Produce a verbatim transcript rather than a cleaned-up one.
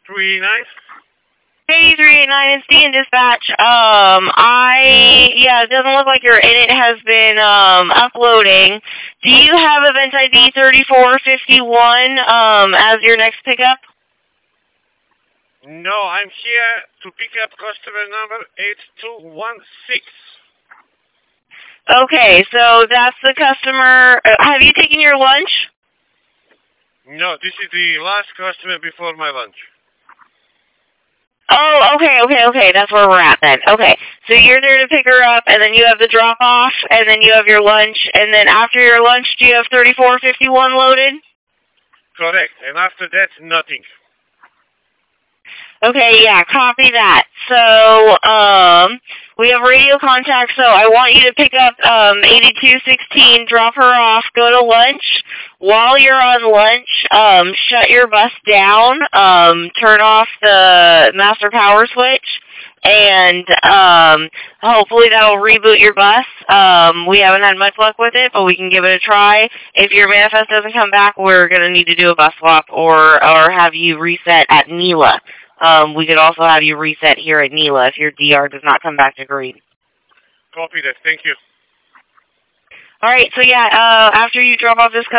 three eight nine? Hey, three eight nine, it's D in dispatch. Um, I, yeah, it doesn't look like your init has been, um, uploading. Do you have event I D thirty-four fifty-one, um, as your next pickup? No, I'm here to pick up customer number eight two one six. Okay, so that's the customer. Uh, have you taken your lunch? No, this is the last customer before my lunch. Oh, okay, okay, okay. That's where we're at then. Okay, so you're there to pick her up, and then you have the drop-off, and then you have your lunch, and then after your lunch, do you have thirty-four fifty-one loaded? Correct, and after that, nothing. Okay, yeah, copy that. So, um, we have radio contact, so I want you to pick up um, eighty-two sixteen, drop her off, go to lunch. While you're on lunch, um, shut your bus down, um, turn off the master power switch, and um, hopefully that'll reboot your bus. Um, we haven't had much luck with it, but we can give it a try. If your manifest doesn't come back, we're going to need to do a bus swap or, or have you reset at Nela. Um, we could also have you reset here at Nela if your D R does not come back to green. Copy that. Thank you. All right, so yeah, uh, after you drop off this